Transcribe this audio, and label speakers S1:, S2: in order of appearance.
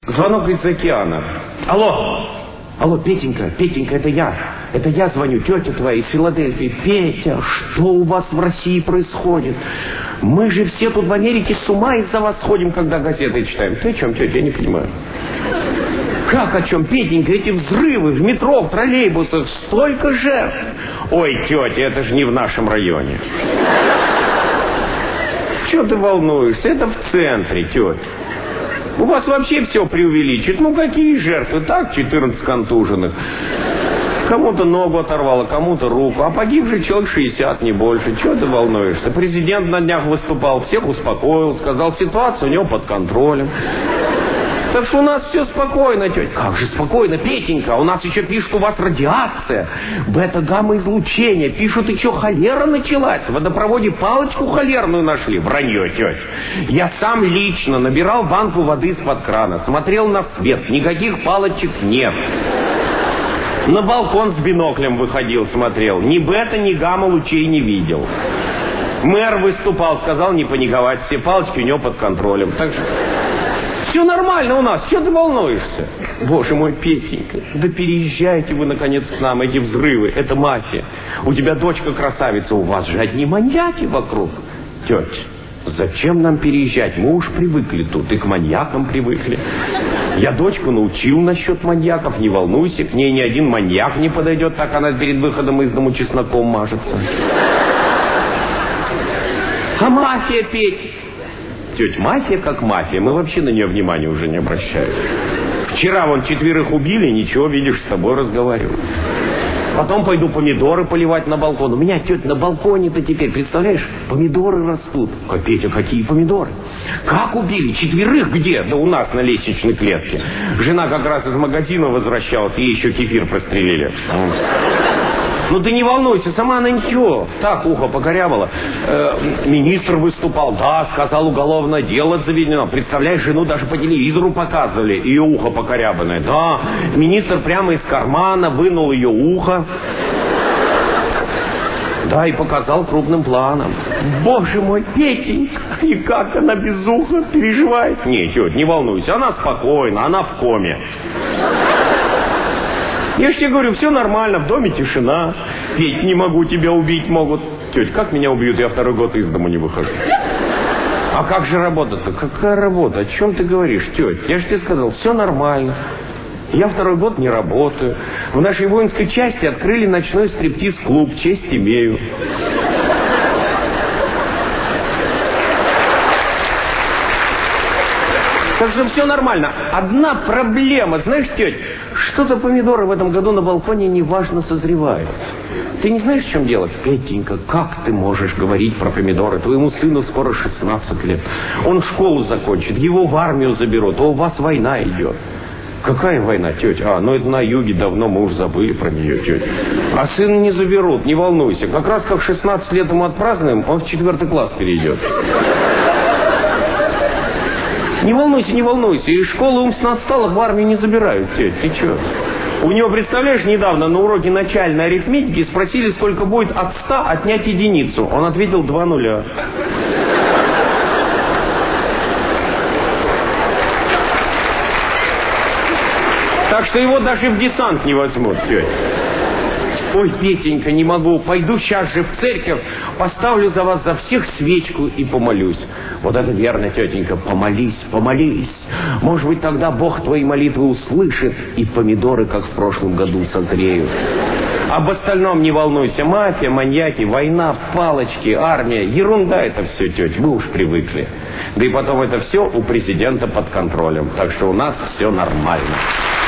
S1: Звонок из океана. Алло! Алло, Петенька, Петенька, это я. Это я звоню, тетя твоя из Филадельфии. Петя, что у вас в России происходит? Мы же все тут в Америке с ума из-за вас сходим, когда газеты читаем. Ты о чем, тетя? Я не понимаю. Как о чем, Петенька? Эти взрывы в метро, в троллейбусах, столько жертв. Ой, тетя, это же не в нашем районе. Чего ты волнуешься? Это в центре, тетя. У вас вообще все преувеличит. Ну, какие жертвы? Так, 14 контуженных. Кому-то ногу оторвало, кому-то руку. А погибших человек 60, не больше. Чего ты волнуешься? Президент на днях выступал, всех успокоил, сказал, ситуация у него под контролем. Так что у нас все спокойно, тетя. Как же спокойно, Петенька? У нас еще пишут, у вас радиация, бета-гамма-излучение. Пишут, еще холера началась. В водопроводе палочку холерную нашли. Вранье, тетя. Я сам лично набирал банку воды из-под крана, смотрел на свет. Никаких палочек нет. На балкон с биноклем выходил, смотрел. Ни бета, ни гамма-лучей не видел. Мэр выступал, сказал не паниковать. Все палочки у него под контролем. Так что... Все нормально у нас, чего ты волнуешься? Боже мой, Петенька, да переезжайте вы наконец к нам, эти взрывы, это мафия. У тебя дочка красавица, у вас же одни маньяки вокруг. Тетя, зачем нам переезжать? Мы уж привыкли тут, и к маньякам привыкли. Я дочку научил насчет маньяков, не волнуйся, к ней ни один маньяк не подойдет, так она перед выходом из дому чесноком мажется. А мафия, Петя? Тетя, мафия как мафия, мы вообще на нее внимания уже не обращаем. Вчера вон 4 убили, ничего, видишь, с тобой разговариваю. Потом пойду помидоры поливать на балкон. У меня, тетя, на балконе-то теперь, представляешь, помидоры растут. А, Петя, какие помидоры? Как убили? 4 где? Да у нас на лестничной клетке. Жена как раз из магазина возвращалась, ей еще кефир прострелили. Ну ты не волнуйся, сама она ничего. Так, ухо покорябала. Министр выступал, да, сказал, уголовное дело заведено. Представляешь, жену даже по телевизору показывали, ее ухо покорябанное. Да, министр прямо из кармана вынул ее ухо. Да, и показал крупным планом. Боже мой, Петенька, и как она без уха переживает? Не, тетя, не волнуйся, она спокойна, она в коме. Я ж тебе говорю, все нормально, в доме тишина. Петь, не могу, тебя убить могут. Тетя, как меня убьют? Я 2-й год из дома не выхожу. А как же работа-то? Какая работа? О чем ты говоришь, тетя? Я же тебе сказал, все нормально. Я 2-й год не работаю. В нашей воинской части открыли ночной стриптиз-клуб. Честь имею. Так что все нормально. Одна проблема, знаешь, тетя, что-то помидоры в этом году на балконе неважно созревают. Ты не знаешь, в чем дело? Петенька, как ты можешь говорить про помидоры? Твоему сыну скоро 16 лет. Он школу закончит, его в армию заберут, а у вас война идет. Какая война, тетя? Ну это на юге, давно мы уж забыли про нее, тетя. А сына не заберут, не волнуйся. Как раз как 16 лет ему отпразднуем, он в 4-й класс перейдет. Не волнуйся, не волнуйся. Из школы умственно отсталых в армию не забирают, тетя. Ты че? У него, представляешь, недавно на уроке начальной арифметики спросили, сколько будет от 100 отнять единицу. Он ответил 2 нуля. Так что его даже в десант не возьмут, тетя. Ой, Петенька, не могу, пойду сейчас же в церковь, поставлю за вас за всех свечку и помолюсь. Вот это верно, тетенька, помолись, помолись. Может быть, тогда Бог твои молитвы услышит, и помидоры, как в прошлом году, созреют. Об остальном не волнуйся. Мафия, маньяки, война, палочки, армия. Ерунда это все, тетя, вы уж привыкли. Да и потом это все у президента под контролем. Так что у нас все нормально.